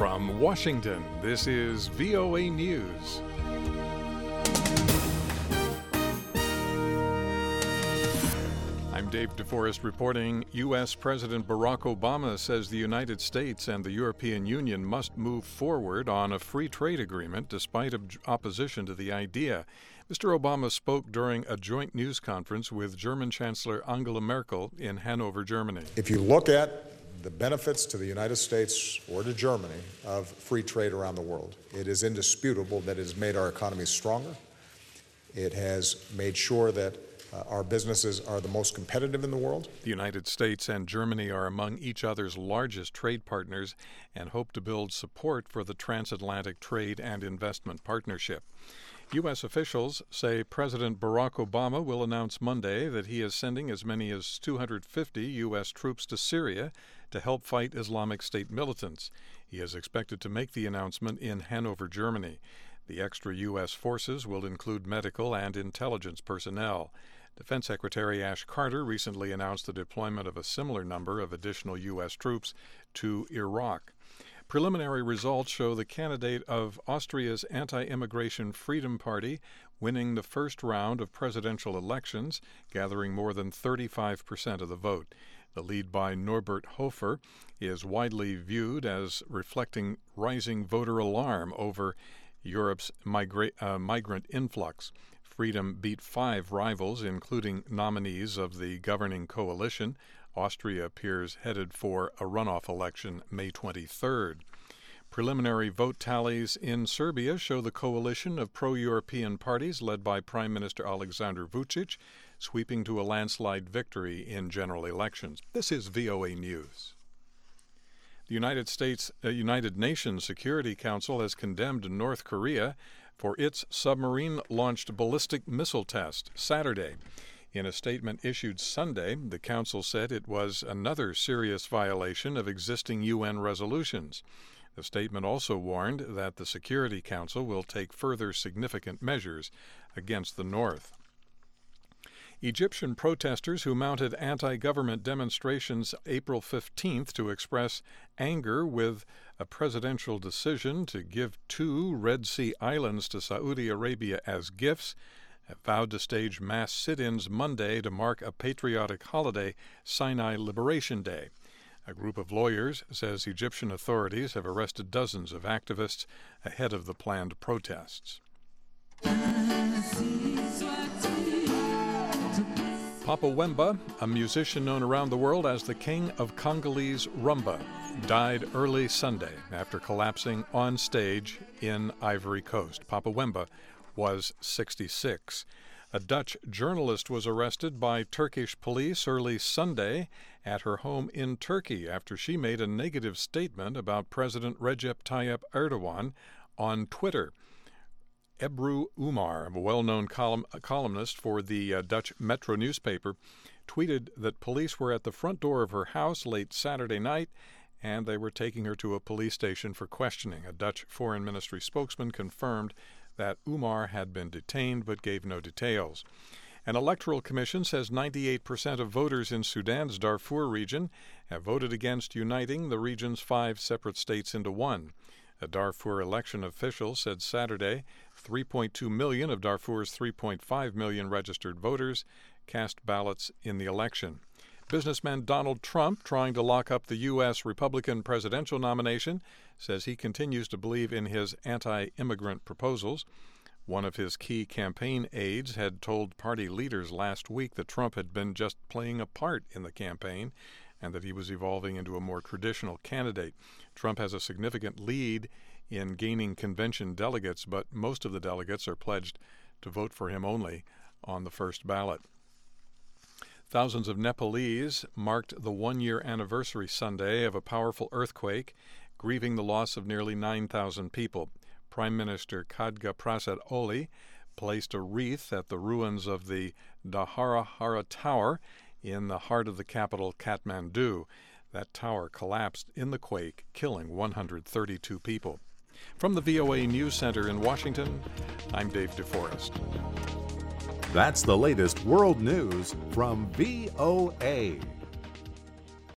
From Washington, this is VOA News. I'm Dave DeForest reporting. U.S. President Barack Obama says the United States and the European Union must move forward on a free trade agreement despite opposition to the idea. Mr. Obama spoke during a joint news conference with German Chancellor Angela Merkel in Hanover, Germany. If you look at the benefits to the United States or to Germany of free trade around the world, it is indisputable that it has made our economies stronger. It has made sure that our businesses are the most competitive in the world. The United States and Germany are among each other's largest trade partners and hope to build support for the transatlantic trade and investment partnership. U.S. officials say President Barack Obama will announce Monday that he is sending as many as 250 U.S. troops to Syria to help fight Islamic State militants. He is expected to make the announcement in Hanover, Germany. The extra U.S. forces will include medical and intelligence personnel. Defense Secretary Ash Carter recently announced the deployment of a similar number of additional U.S. troops to Iraq. Preliminary results show the candidate of Austria's anti-immigration Freedom Party winning the first round of presidential elections, gathering more than 35% of the vote. The lead by Norbert Hofer is widely viewed as reflecting rising voter alarm over Europe's migrant influx. Freedom beat 5 rivals, including nominees of the governing coalition. Austria appears headed for a runoff election May 23rd. Preliminary vote tallies in Serbia show the coalition of pro-European parties led by Prime Minister Aleksandar Vučić sweeping to a landslide victory in general elections. This is VOA News. The United Nations Security Council has condemned North Korea for its submarine-launched ballistic missile test Saturday. In a statement issued Sunday, the Council said it was another serious violation of existing UN resolutions. The statement also warned that the Security Council will take further significant measures against the North. Egyptian protesters who mounted anti-government demonstrations April 15th to express anger with a presidential decision to give 2 Red Sea islands to Saudi Arabia as gifts have vowed to stage mass sit-ins Monday to mark a patriotic holiday, Sinai Liberation Day. A group of lawyers says Egyptian authorities have arrested dozens of activists ahead of the planned protests. Papa Wemba, a musician known around the world as the King of Congolese rumba, died early Sunday after collapsing on stage in Ivory Coast. Papa Wemba was 66. A Dutch journalist was arrested by Turkish police early Sunday at her home in Turkey after she made a negative statement about President Recep Tayyip Erdogan on Twitter. Ebru Umar, a well-known columnist for the Dutch Metro newspaper, tweeted that police were at the front door of her house late Saturday night and they were taking her to a police station for questioning. A Dutch Foreign Ministry spokesman confirmed that Umar had been detained but gave no details. An electoral commission says 98% of voters in Sudan's Darfur region have voted against uniting the region's 5 separate states into one. A Darfur election official said Saturday 3.2 million of Darfur's 3.5 million registered voters cast ballots in the election. Businessman Donald Trump, trying to lock up the U.S. Republican presidential nomination, says he continues to believe in his anti-immigrant proposals. One of his key campaign aides had told party leaders last week that Trump had been just playing a part in the campaign and that he was evolving into a more traditional candidate. Trump has a significant lead in gaining convention delegates, but most of the delegates are pledged to vote for him only on the first ballot. Thousands of Nepalese marked the 1-year anniversary Sunday of a powerful earthquake, grieving the loss of nearly 9,000 people. Prime Minister Khadga Prasad Oli placed a wreath at the ruins of the Dharahara Tower in the heart of the capital, Kathmandu. That tower collapsed in the quake, killing 132 people. From the VOA News Center in Washington, I'm Dave DeForest. That's the latest world news from VOA.